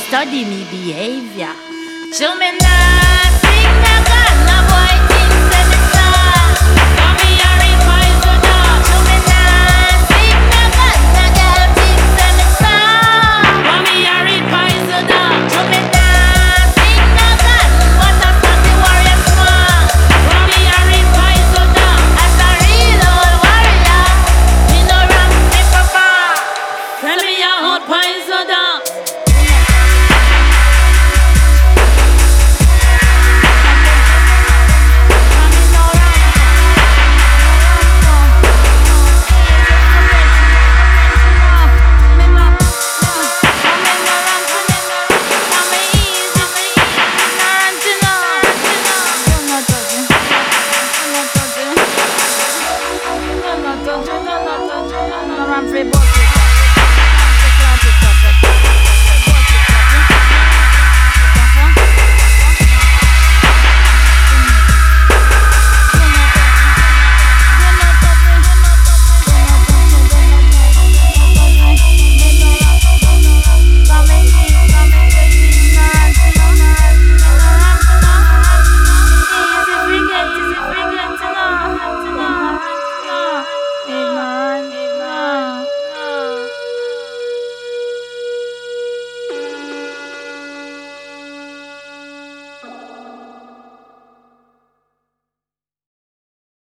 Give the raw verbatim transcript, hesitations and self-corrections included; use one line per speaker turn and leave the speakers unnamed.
study me behavior. Show me nothing, no gun, no boy thinks that it's all. Show me a reprisal dog. Show me nothing, no gun, no girl thinks that it's all. Show me a reprisal dog. Show me nothing, no gun, what a fucking warrior small. Show me a reprisal dog. As a real old warrior, me no run, me papa. Tell me a hot poison dog. Free